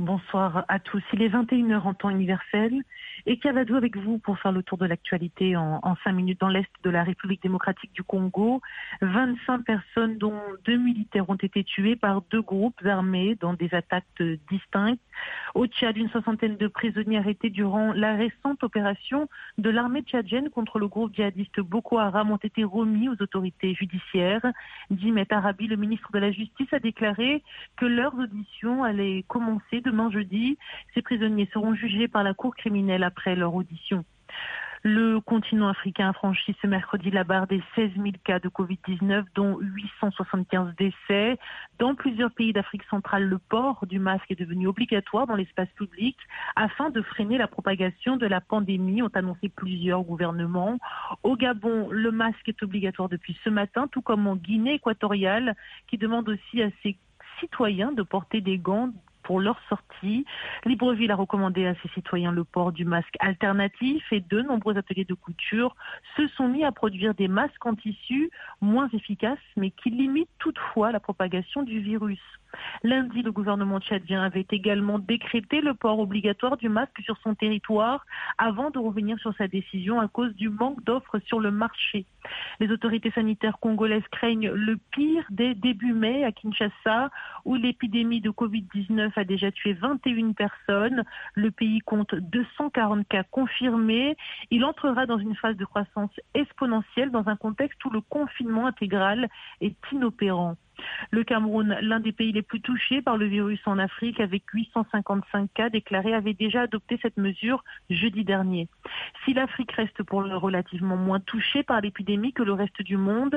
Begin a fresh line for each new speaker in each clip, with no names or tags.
Bonsoir à tous. Il est 21h en temps universel et Cavado avec vous pour faire le tour de l'actualité en 5 minutes dans l'est de la République démocratique du Congo. 25 personnes dont 2 militaires ont été tués par 2 groupes armés dans des attaques distinctes. Au Tchad, une 60aine de prisonniers arrêtés durant la récente opération de l'armée tchadienne contre le groupe djihadiste Boko Haram ont été remis aux autorités judiciaires. Dimet Arabi, le ministre de la Justice, a déclaré que leurs auditions allaient commencer demain jeudi. Ces prisonniers seront jugés par la cour criminelle après leur audition. Le continent africain a franchi ce mercredi la barre des 16 000 cas de Covid-19, dont 875 décès. Dans plusieurs pays d'Afrique centrale, le port du masque est devenu obligatoire dans l'espace public afin de freiner la propagation de la pandémie, ont annoncé plusieurs gouvernements. Au Gabon, le masque est obligatoire depuis ce matin, tout comme en Guinée équatoriale, qui demande aussi à ses citoyens de porter des gants pour leur sortie. Libreville a recommandé à ses citoyens le port du masque alternatif et de nombreux ateliers de couture se sont mis à produire des masques en tissu moins efficaces mais qui limitent toutefois la propagation du virus. Lundi, le gouvernement tchadien avait également décrété le port obligatoire du masque sur son territoire avant de revenir sur sa décision à cause du manque d'offres sur le marché. Les autorités sanitaires congolaises craignent le pire dès début mai à Kinshasa où l'épidémie de Covid-19 a déjà tué 21 personnes. Le pays compte 240 cas confirmés. Il entrera dans une phase de croissance exponentielle dans un contexte où le confinement intégral est inopérant. Le Cameroun, l'un des pays les plus touchés par le virus en Afrique, avec 855 cas déclarés, avait déjà adopté cette mesure jeudi dernier. Si l'Afrique reste pour l'heure relativement moins touchée par l'épidémie que le reste du monde,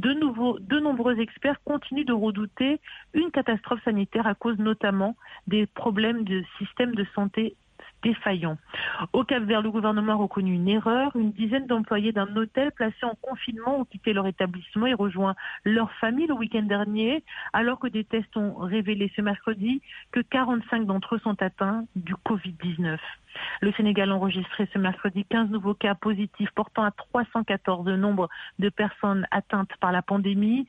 de nombreux experts continuent de redouter une catastrophe sanitaire à cause notamment des problèmes de système de santé défaillant. Au Cap-Vert, le gouvernement a reconnu une erreur. Une dizaine d'employés d'un hôtel placé en confinement ont quitté leur établissement et rejoint leur famille le week-end dernier, alors que des tests ont révélé ce mercredi que 45 d'entre eux sont atteints du Covid-19. Le Sénégal a enregistré ce mercredi 15 nouveaux cas positifs, portant à 314 le nombre de personnes atteintes par la pandémie.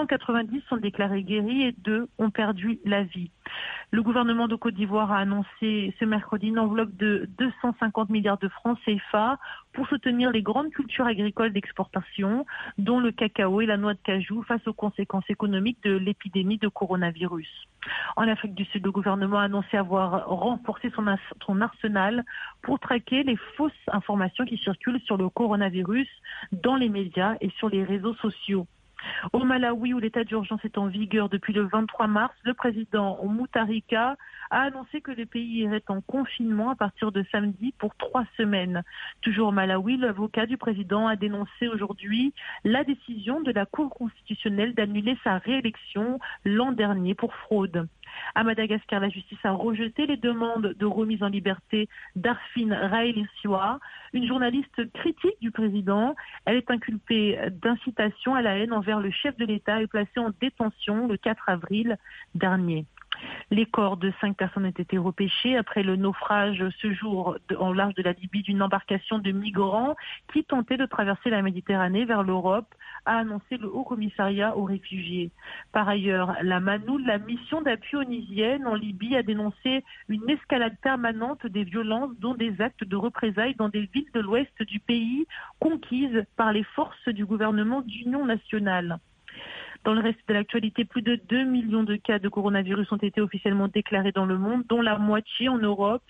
190 sont déclarés guéris et 2 ont perdu la vie. Le gouvernement de Côte d'Ivoire a annoncé ce mercredi une enveloppe de 250 milliards de francs CFA pour soutenir les grandes cultures agricoles d'exportation, dont le cacao et la noix de cajou, face aux conséquences économiques de l'épidémie de coronavirus. En Afrique du Sud, le gouvernement a annoncé avoir renforcé son arsenal pour traquer les fausses informations qui circulent sur le coronavirus dans les médias et sur les réseaux sociaux. Au Malawi, où l'état d'urgence est en vigueur depuis le 23 mars, le président Mutharika a annoncé que le pays irait en confinement à partir de samedi pour 3 semaines. Toujours au Malawi, l'avocat du président a dénoncé aujourd'hui la décision de la Cour constitutionnelle d'annuler sa réélection l'an dernier pour fraude. À Madagascar, la justice a rejeté les demandes de remise en liberté d'Arfine Railessiwa, une journaliste critique du président. Elle est inculpée d'incitation à la haine envers le chef de l'État et placée en détention le 4 avril dernier. Les corps de 5 personnes ont été repêchés après le naufrage ce jour en large de la Libye d'une embarcation de migrants qui tentait de traverser la Méditerranée vers l'Europe, a annoncé le Haut Commissariat aux réfugiés. Par ailleurs, la MANOUL, la mission d'appui onisienne en Libye, a dénoncé une escalade permanente des violences, dont des actes de représailles dans des villes de l'ouest du pays conquises par les forces du gouvernement d'union nationale. Dans le reste de l'actualité, plus de 2 millions de cas de coronavirus ont été officiellement déclarés dans le monde, dont la moitié en Europe.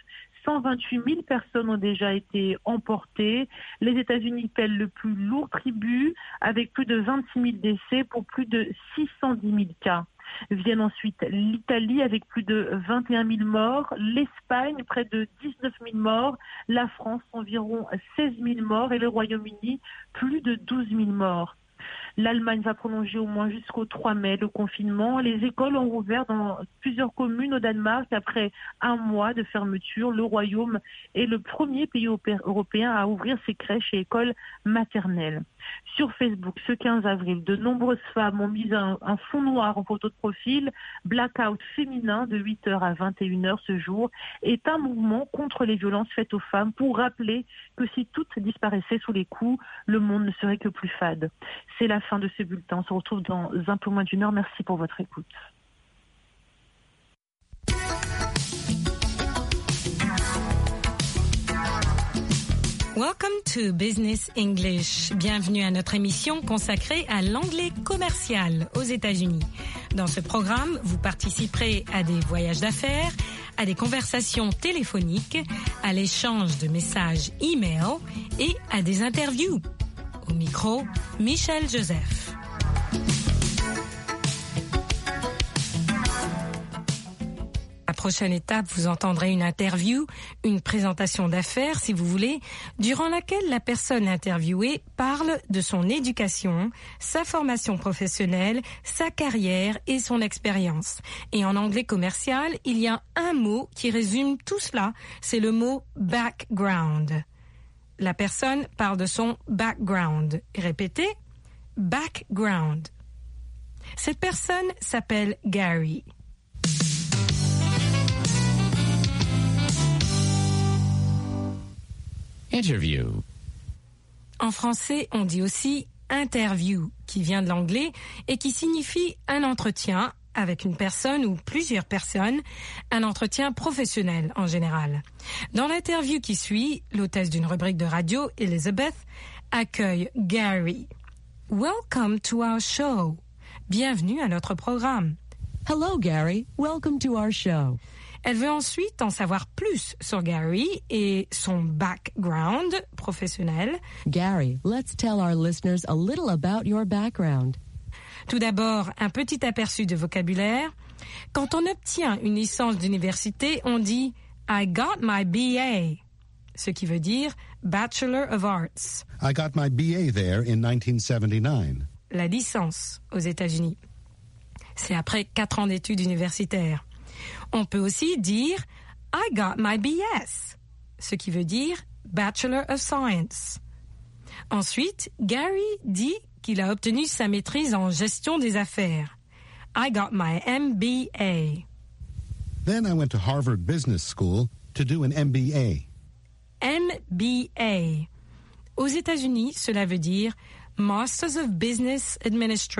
128 000 personnes ont déjà été emportées. Les États-Unis paient le plus lourd tribut, avec plus de 26 000 décès pour plus de 610 000 cas. Viennent ensuite l'Italie avec plus de 21 000 morts, l'Espagne près de 19 000 morts, la France environ 16 000 morts et le Royaume-Uni plus de 12 000 morts. L'Allemagne va prolonger au moins jusqu'au 3 mai le confinement. Les écoles ont rouvert dans plusieurs communes au Danemark après un mois de fermeture. Le Royaume est le premier pays européen à ouvrir ses crèches et écoles maternelles. Sur Facebook, ce 15 avril, de nombreuses femmes ont mis un fond noir en photo de profil. Blackout féminin de 8h à 21h ce jour est un mouvement contre les violences faites aux femmes pour rappeler que si toutes disparaissaient sous les coups, le monde ne serait que plus fade. C'est la fin de ce bulletin. On se retrouve dans un peu moins d'1 heure. Merci pour votre écoute.
Welcome to Business English. Bienvenue à notre émission consacrée à l'anglais commercial aux États-Unis. Dans ce programme, vous participerez à des voyages d'affaires, à des conversations téléphoniques, à l'échange de messages e-mail et à des interviews. Au micro, Michel Joseph. La prochaine étape, vous entendrez une interview, une présentation d'affaires, si vous voulez, durant laquelle la personne interviewée parle de son éducation, sa formation professionnelle, sa carrière et son expérience. Et en anglais commercial, il y a un mot qui résume tout cela, c'est le mot background. La personne parle de son background. Répétez, background. Cette personne s'appelle Gary.
Interview.
En français, on dit aussi interview, qui vient de l'anglais et qui signifie un entretien avec une personne ou plusieurs personnes, un entretien professionnel en général. Dans l'interview qui suit, l'hôtesse d'une rubrique de radio, Elizabeth, accueille Gary. Welcome to our show. Bienvenue à notre programme.
Hello, Gary. Welcome to our show.
Elle veut ensuite en savoir plus sur Gary et son background professionnel.
Gary, let's tell our listeners a little about your background.
Tout d'abord, un petit aperçu de vocabulaire. Quand on obtient une licence d'université, on dit « I got my BA », ce qui veut dire « Bachelor of Arts ».
I got my BA there in 1979.
La licence aux États-Unis. C'est après 4 ans d'études universitaires. On peut aussi dire « I got my BS », ce qui veut dire « Bachelor of Science ». Ensuite, Gary dit qu'il a obtenu sa maîtrise en gestion des affaires. « I got my MBA ».
Then I went to Harvard Business School to do an MBA.
MBA. Aux États-Unis, cela veut dire « Masters of Business Administration ».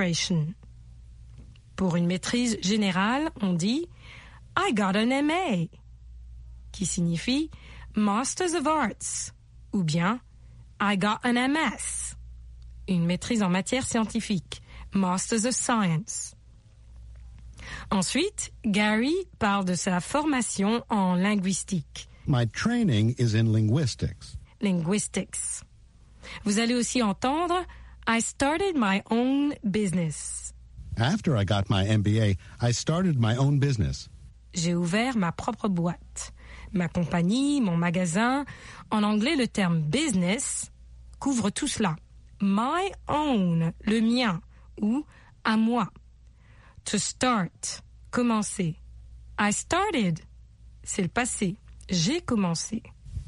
Pour une maîtrise générale, on dit « I got an MA », qui signifie Masters of Arts, ou bien I got an MS, une maîtrise en matière scientifique, Masters of Science. Ensuite, Gary parle de sa formation en linguistique.
My training is in linguistics.
Linguistics. Vous allez aussi entendre I started my own business.
After I got my MBA, I started my own business.
J'ai ouvert ma propre boîte, ma compagnie, mon magasin. En anglais, le terme business couvre tout cela. My own, le mien, ou à moi. To start, commencer. I started, c'est le passé. J'ai commencé.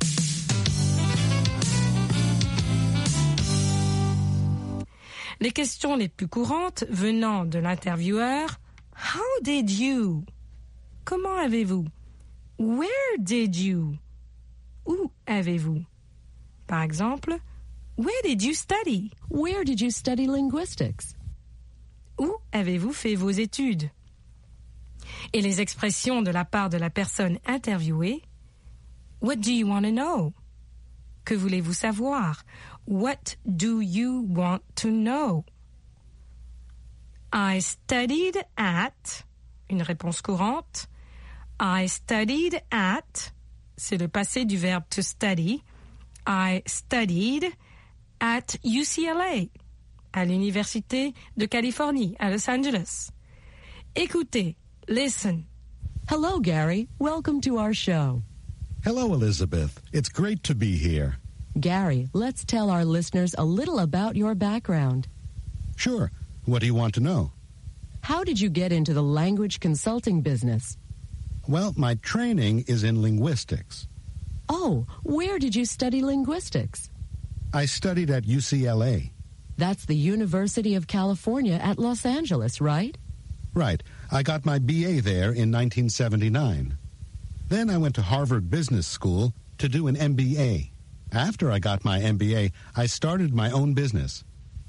Les questions les plus courantes venant de l'intervieweur, How did you? Comment avez-vous? Where did you? Où avez-vous? Par exemple, Where did you study?
Where did you study linguistics?
Où avez-vous fait vos études? Et les expressions de la part de la personne interviewée. What do you want to know? Que voulez-vous savoir? What do you want to know? I studied at, une réponse courante. I studied at, c'est le passé du verbe to study. I studied at UCLA, à l'Université de Californie, à Los Angeles. Écoutez, listen.
Hello, Gary. Welcome to our show.
Hello, Elizabeth. It's great to be here.
Gary, let's tell our listeners a little about your background.
Sure. What do you want to know?
How did you get into the language consulting business?
Well, my training is in linguistics.
Oh, where did you study linguistics?
I studied at UCLA.
That's the University of California at Los Angeles, right?
Right. I got my BA there in 1979. Then I went to Harvard Business School to do an MBA. After I got my MBA, I started my own business.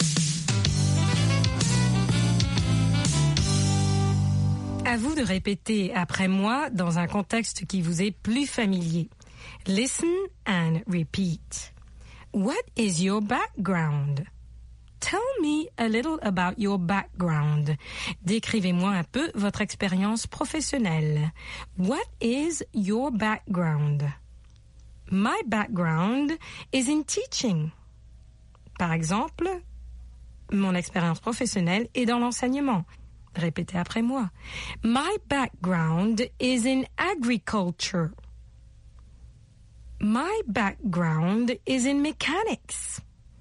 À vous de répéter après moi dans un contexte qui vous est plus familier. Listen and repeat. What is your background? Tell me a little about your background. Décrivez-moi un peu votre expérience professionnelle. What is your background? My background is in teaching. Par exemple, mon expérience professionnelle est dans l'enseignement. Répétez après moi. My background is in agriculture. My background is in mechanics.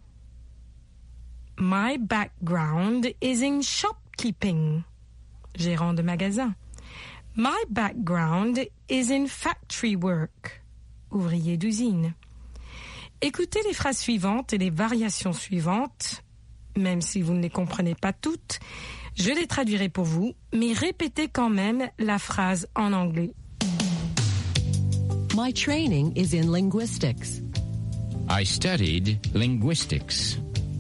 My background is in shopkeeping. Gérant de magasin. My background is in factory work. Ouvrier d'usine. Écoutez les phrases suivantes et les variations suivantes, même si vous ne les comprenez pas toutes. Je les traduirai pour vous, mais répétez quand même la phrase en anglais.
My training is in linguistics.
I studied linguistics.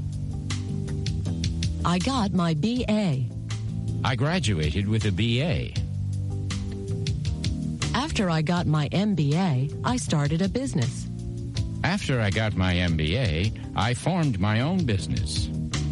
I got my BA.
I graduated with a BA.
After I got my MBA, I started a business.
After I got my MBA, I formed my own business.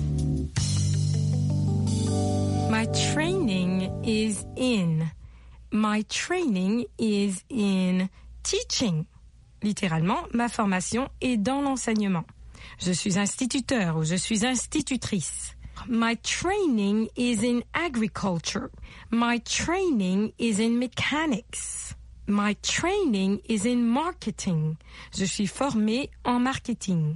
My training is in. My training is in teaching. Littéralement, ma formation est dans l'enseignement. Je suis instituteur ou je suis institutrice. My training is in agriculture. My training is in mechanics. My training is in marketing. Je suis formée en marketing.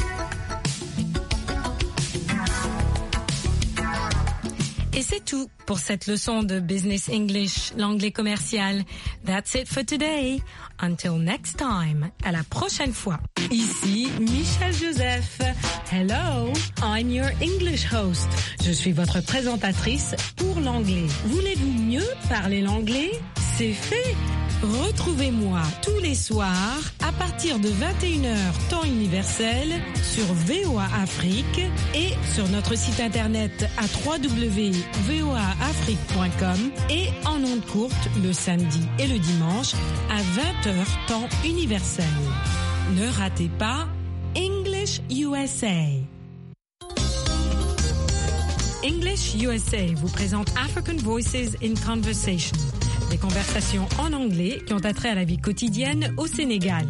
Et c'est tout pour cette leçon de Business English, l'anglais commercial. That's it for today. Until next time. À la prochaine fois. Ici Michel Joseph. Hello, I'm your English host. Je suis votre présentatrice pour l'anglais. Voulez-vous mieux parler l'anglais? C'est fait. Retrouvez-moi tous les soirs à partir de 21h temps universel sur VOA Afrique et sur notre site internet à www.voaafrique.com et en ondes courtes le samedi et le dimanche à 20h temps universel. Ne ratez pas English USA. English USA vous présente African Voices in Conversation. Des conversations en anglais qui ont attrait à la vie quotidienne au Sénégal.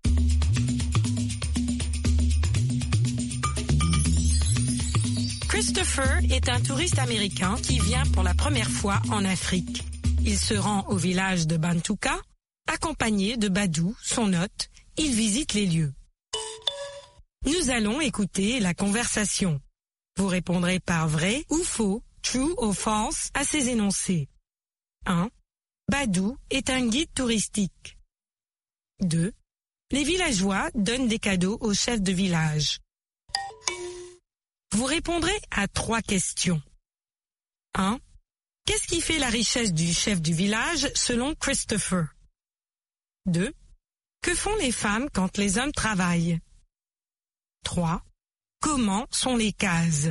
Christopher est un touriste américain qui vient pour la première fois en Afrique. Il se rend au village de Bantouka, accompagné de Badou, son hôte. Il visite les lieux. Nous allons écouter la conversation. Vous répondrez par vrai ou faux, true ou false, à ces énoncés. 1. Badou est un guide touristique. 2. Les villageois donnent des cadeaux au chef de village. Vous répondrez à 3 questions. 1. Qu'est-ce qui fait la richesse du chef du village selon Christopher? 2. Que font les femmes quand les hommes travaillent? 3. Comment sont les cases?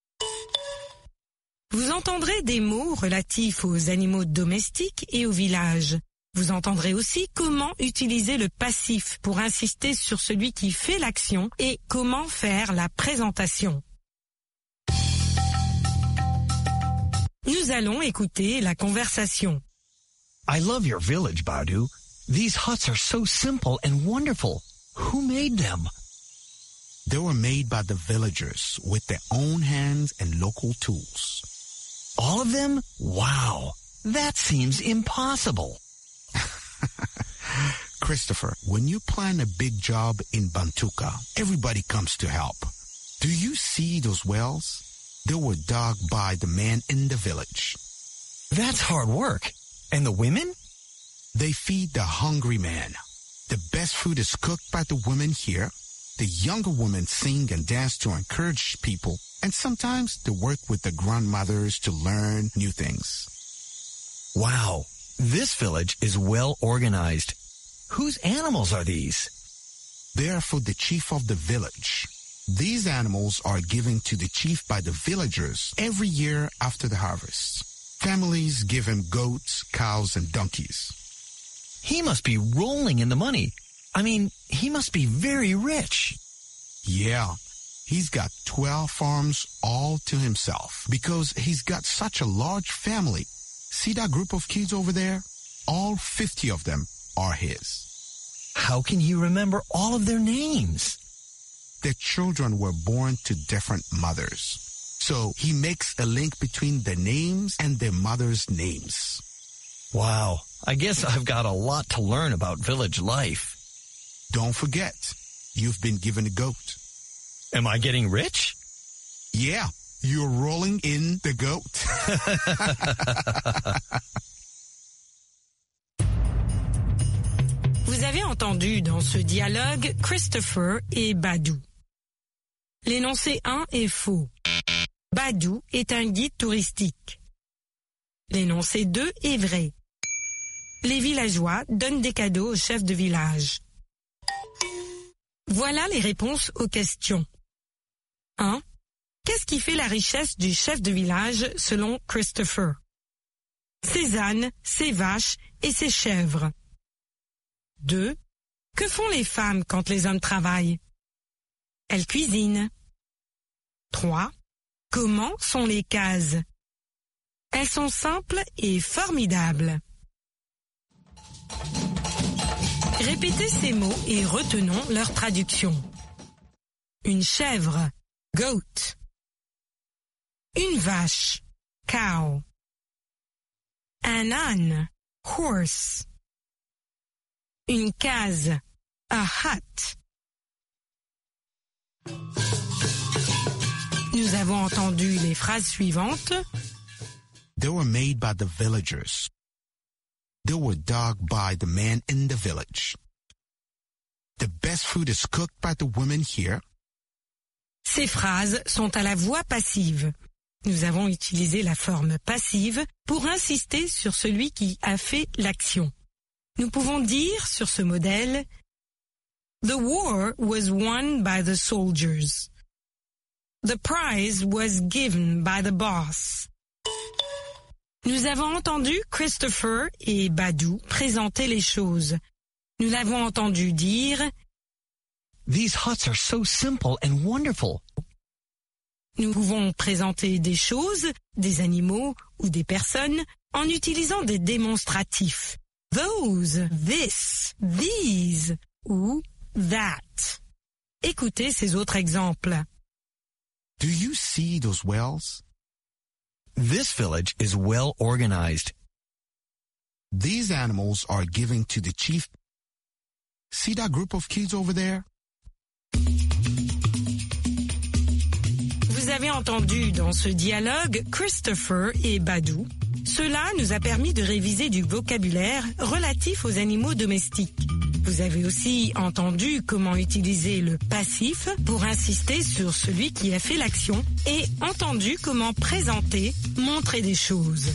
Vous entendrez des mots relatifs aux animaux domestiques et au village. Vous entendrez aussi comment utiliser le passif pour insister sur celui qui fait l'action et comment faire la présentation. Nous allons écouter la conversation.
I love your village, Badou. These huts are so simple and wonderful. Who made them?
They were made by the villagers with their own hands and local tools.
All of them? Wow. That seems impossible.
Christopher, when you plan a big job in Bantouka, everybody comes to help. Do you see those wells? They were dug by the men in the village.
That's hard work. And the women?
They feed the hungry man. The best food is cooked by the women here. The younger women sing and dance to encourage people, and sometimes they work with the grandmothers to learn new things.
Wow. This village is well organized. Whose animals are these?
They are for the chief of the village. These animals are given to the chief by the villagers every year after the harvest. Families give him goats, cows, and donkeys.
He must be rolling in the money. I mean, he must be very rich.
Yeah, he's got 12 farms all to himself because he's got such a large family. See that group of kids over there? All 50 of them are his.
How can he remember all of their names?
Their children were born to different mothers. So he makes a link between their names and their mothers' names.
Wow, I guess I've got a lot to learn about village life.
Don't forget, you've been given a goat.
Am I getting rich?
Yeah, you're rolling in the goat.
Vous avez entendu dans ce dialogue Christopher et Badou. L'énoncé 1 est faux. Badou est un guide touristique. L'énoncé 2 est vrai. Les villageois donnent des cadeaux au chef de village. Voilà les réponses aux questions. 1. Qu'est-ce qui fait la richesse du chef de village selon Christopher? Ses ânes, ses vaches et ses chèvres. 2. Que font les femmes quand les hommes travaillent? Elles cuisinent. 3. Comment sont les cases? Elles sont simples et formidables. Répétez ces mots et retenons leur traduction. Une chèvre, goat. Une vache, cow. Un âne, horse. Une case, a hut. Nous avons entendu les phrases suivantes.
They were made by the villagers. They were dug by the men in the village. The best food is cooked by the women here.
Ces phrases sont à la voix passive. Nous avons utilisé la forme passive pour insister sur celui qui a fait l'action. Nous pouvons dire sur ce modèle « The war was won by the soldiers. The prize was given by the boss. » Nous avons entendu Christopher et Badou présenter les choses. Nous l'avons entendu dire
« These huts are so simple and wonderful. »
Nous pouvons présenter des choses, des animaux ou des personnes en utilisant des démonstratifs. Those, this, these ou that. Écoutez ces autres exemples.
Do you see those wells?
This village is well organized.
These animals are given to the chief. See that group of kids over there?
Vous avez entendu dans ce dialogue Christopher et Badou. Cela nous a permis de réviser du vocabulaire relatif aux animaux domestiques. Vous avez aussi entendu comment utiliser le passif pour insister sur celui qui a fait l'action et entendu comment présenter, montrer des choses.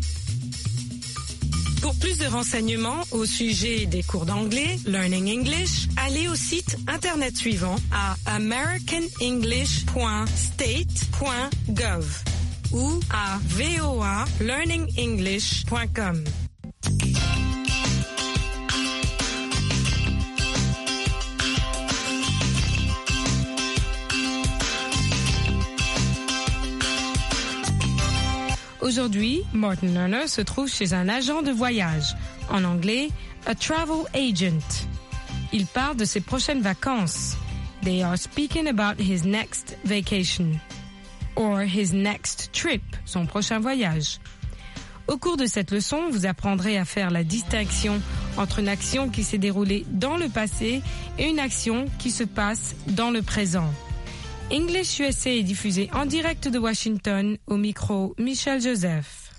Pour plus de renseignements au sujet des cours d'anglais, Learning English, allez au site internet suivant à americanenglish.state.gov ou à voalearningenglish.com. Aujourd'hui, Martin Lerner se trouve chez un agent de voyage, en anglais, a travel agent. Il parle de ses prochaines vacances. They are speaking about his next vacation. Or his next trip, son prochain voyage. Au cours de cette leçon, vous apprendrez à faire la distinction entre une action qui s'est déroulée dans le passé et une action qui se passe dans le présent. English USA est diffusé en direct de Washington, au micro Michel Joseph.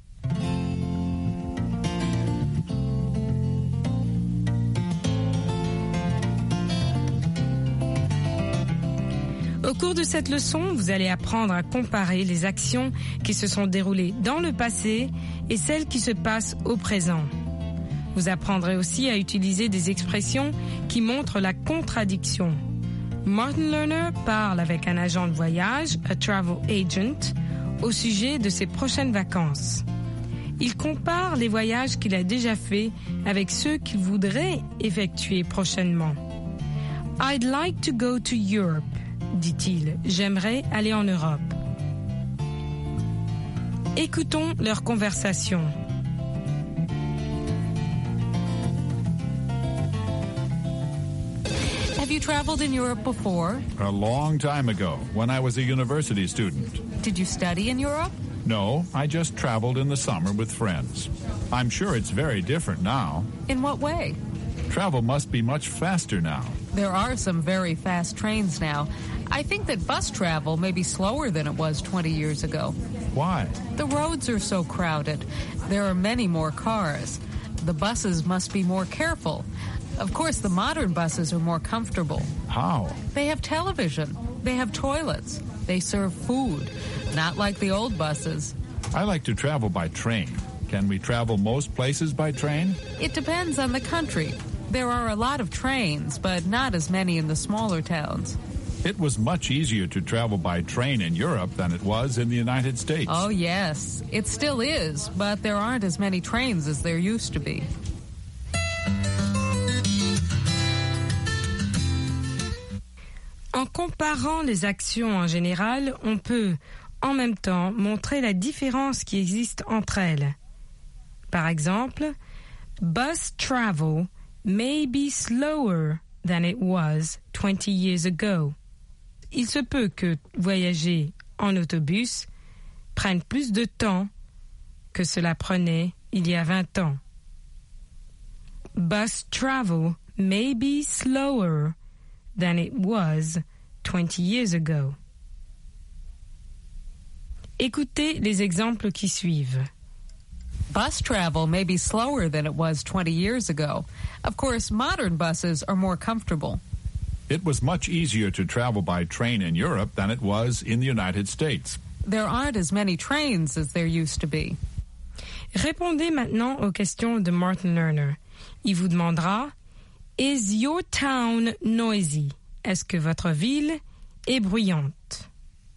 Au cours de cette leçon, vous allez apprendre à comparer les actions qui se sont déroulées dans le passé et celles qui se passent au présent. Vous apprendrez aussi à utiliser des expressions qui montrent la contradiction. Martin Lerner parle avec un agent de voyage, a travel agent, au sujet de ses prochaines vacances. Il compare les voyages qu'il a déjà faits avec ceux qu'il voudrait effectuer prochainement. I'd like to go to Europe, dit-il. J'aimerais aller en Europe. Écoutons leur conversation.
Have you traveled in Europe before?
A long time ago, when I was a university student.
Did you study in Europe?
No, I just traveled in the summer with friends. I'm sure it's very different now.
In what way?
Travel must be much faster now.
There are some very fast trains now. I think that bus travel may be slower than it was 20 years ago.
Why?
The roads are so crowded. There are many more cars. The buses must be more careful. Of course, the modern buses are more comfortable.
How?
They have television. They have toilets. They serve food. Not like the old buses.
I like to travel by train. Can we travel most places by train?
It depends on the country. There are a lot of trains, but not as many in the smaller towns.
It was much easier to travel by train in Europe than it was in the United States.
Oh, yes. It still is, but there aren't as many trains as there used to be.
En comparant les actions en général, on peut, en même temps, montrer la différence qui existe entre elles. Par exemple, bus travel may be slower than it was 20 years ago. Il se peut que voyager en autobus prenne plus de temps que cela prenait il y a 20 ans. Bus travel may be slower than it was 20 years ago. Écoutez les exemples qui suivent.
Bus travel may be slower than it was 20 years ago. Of course, modern buses are more comfortable.
It was much easier to travel by train in Europe than it was in the United States.
There aren't as many trains as there used to be.
Répondez maintenant aux questions de Martin Lerner. Il vous demandera « Is your town noisy » Est-ce que votre ville est bruyante?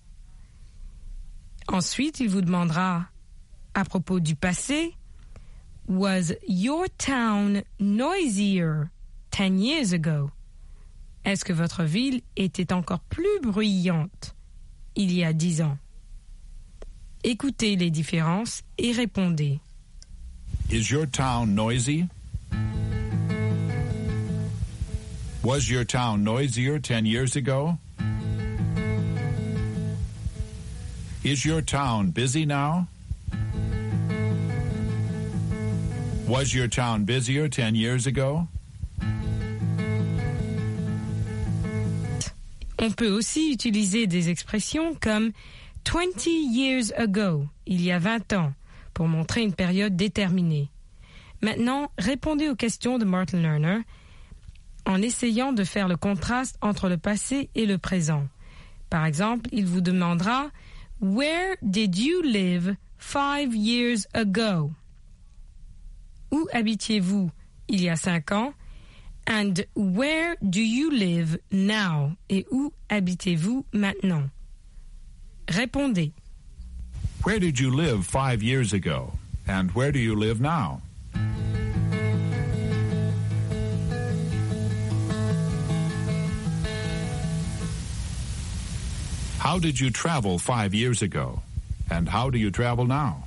Ensuite, il vous demandera à propos du passé « Was your town noisier 10 years ago » Est-ce que votre ville était encore plus bruyante il y a 10 ans? Écoutez les différences et répondez.
Is your town noisy? Was your town noisier 10 years ago? Is your town busy now? Was your town busier 10 years ago?
On peut aussi utiliser des expressions comme 20 years ago, il y a 20 ans, pour montrer une période déterminée. Maintenant, répondez aux questions de Martin Lerner en essayant de faire le contraste entre le passé et le présent. Par exemple, il vous demandera « Where did you live 5 years ago » Où habitiez-vous il y a 5 ans? And where do you live now? Et où habitez-vous maintenant? Répondez.
Where did you live 5 years ago? And where do you live now? How did you travel 5 years ago? And how do you travel now?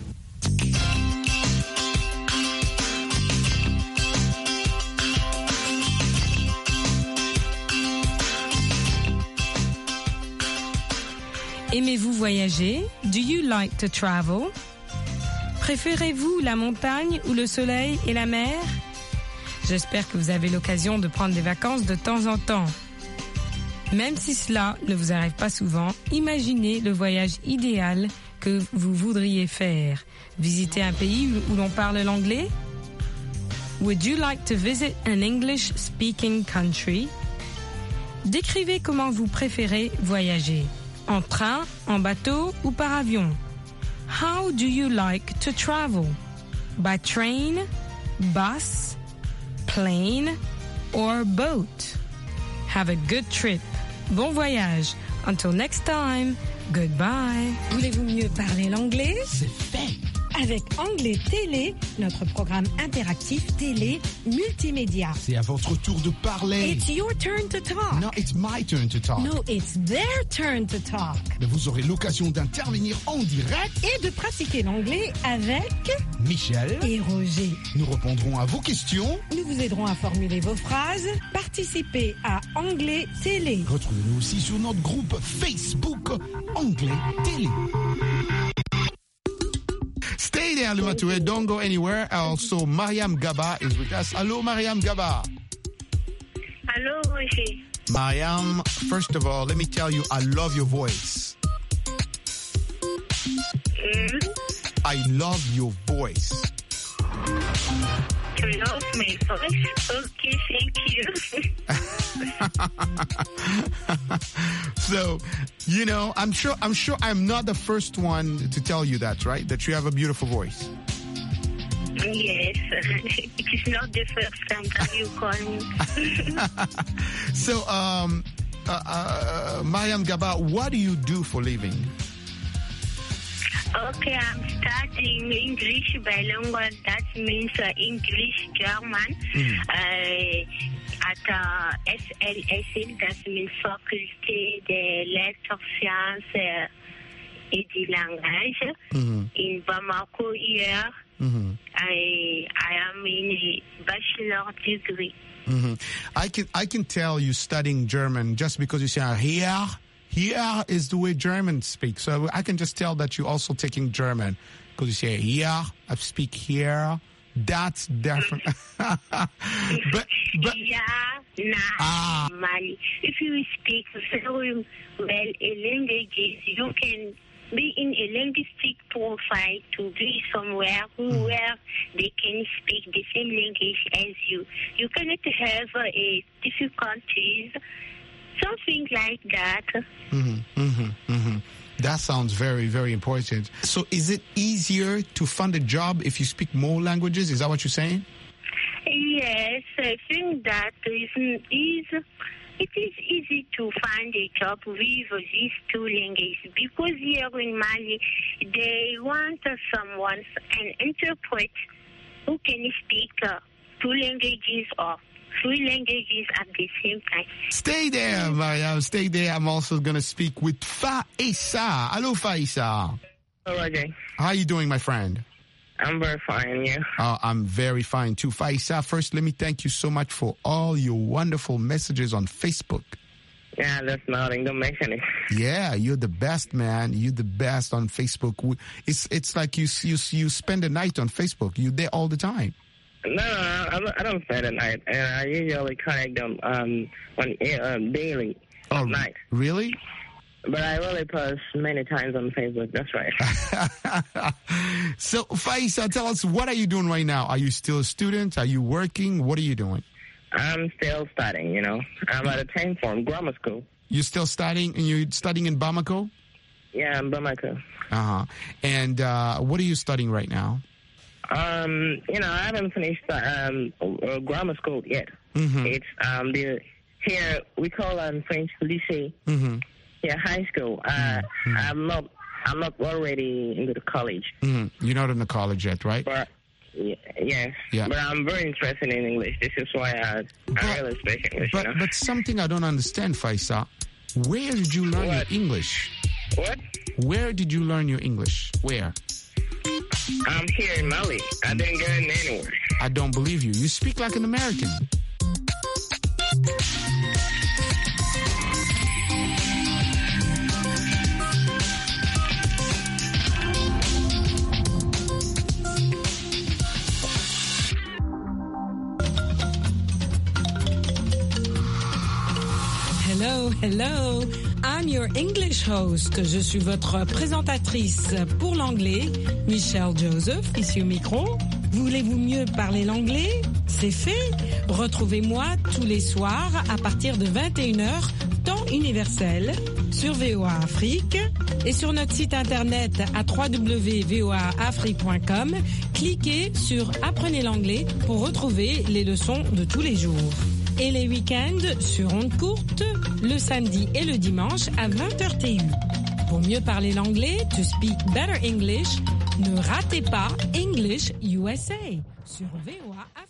Aimez-vous voyager? Do you like to travel? Préférez-vous la montagne ou le soleil et la mer? J'espère que vous avez l'occasion de prendre des vacances de temps en temps. Même si cela ne vous arrive pas souvent, imaginez le voyage idéal que vous voudriez faire. Visiter un pays où l'on parle l'anglais? Would you like to visit an English-speaking country? Décrivez comment vous préférez voyager. En train, en bateau ou par avion? How do you like to travel? By train, bus, plane or boat? Have a good trip. Bon voyage. Until next time, goodbye. Voulez-vous mieux parler l'anglais?
C'est fait.
avec Anglais Télé, notre programme interactif télé multimédia.
C'est à votre tour de parler.
It's your turn to talk.
No, it's my turn to talk.
No, it's their turn to talk.
Mais vous aurez l'occasion d'intervenir en direct
Et de pratiquer l'anglais avec
Michel
et Roger.
Nous répondrons à vos questions.
Nous vous aiderons à formuler vos phrases. Participez à Anglais Télé.
Retrouvez-nous aussi sur notre groupe Facebook Anglais Télé. Stay there, Lumatoué. Don't go anywhere. Also, Mariam Gaba is with us. Hello, Mariam Gaba.
Hello, Roger.
Mariam, first of all, let me tell you, I love your voice. I love your voice.
You love my voice? Okay, thank you.
So, you know, I'm sure I'm not the first one to tell you that, right? That you have a beautiful voice.
Yes, it is not the first time that you call me.
So, Mariam Gaba, what do you do for living?
Okay, I'm studying English bilingual. That means English, German. At SLSL, that means Faculté des Lettres, Sciences et du Langage. In Bamako here. I am in a bachelor degree.
I can tell you studying German just because you say here. Here is the way Germans speak. So I can just tell that you're also taking German because you say here, I speak here. That's different. but
Mali. If you speak very well a language, you can be in a linguistic profile to be somewhere where they can speak the same language as you. You cannot have a difficulties. Something like that.
That sounds very, very important. So is it easier to find a job if you speak more languages? Is that what you're saying?
Yes, I think that it is easy to find a job with these two languages because here in Mali, they want someone, an interpreter who can speak two languages or three languages at the same time.
Stay there, Mariam. Stay there. I'm also going to speak with Faisa. Hello, Faisa.
Hello, Roger.
How are you doing, my friend?
I'm very fine, yeah.
I'm very fine, too. Faisa, first, let me thank you so much for all your wonderful messages on Facebook.
Yeah, that's nothing. Don't mention it.
Yeah, you're the best, man. You're the best on Facebook. It's like you spend the night on Facebook. You're there all the time.
No, I don't spend the night. I usually connect them daily at night.
Really?
But I really post many times on Facebook. That's right.
So, Faisa, tell us, what are you doing right now? Are you still a student? Are you working? What are you doing?
I'm still studying, you know. I'm at a 10th form grammar school.
You're still studying, and you're studying in Bamako?
Yeah, in Bamako.
Uh-huh. And what are you studying right now?
You know, I haven't finished grammar school yet. It's here we call French lycée. Yeah, high school. I'm not already into the college.
You're not in the college yet, right?
But yes.
Yeah.
But I'm very interested in English. This is why I really speak English.
But something I don't understand, Faisa. Where did you learn your English?
What?
Where did you learn your English? Where?
I'm here in Mali. I didn't go anywhere.
I don't believe you. You speak like an American.
Hello. I'm your English host. Je suis votre présentatrice pour l'anglais, Michelle Joseph, ici au micro. Voulez-vous mieux parler l'anglais? C'est fait. Retrouvez-moi tous les soirs à partir de 21h, temps universel, sur VOA Afrique et sur notre site internet à www.voaafrique.com. Cliquez sur Apprenez l'anglais pour retrouver les leçons de tous les jours. Et les week-ends sur ondes courtes, le samedi et le dimanche à 20h TU. Pour mieux parler l'anglais, to speak better English, Ne ratez pas English USA sur VOA.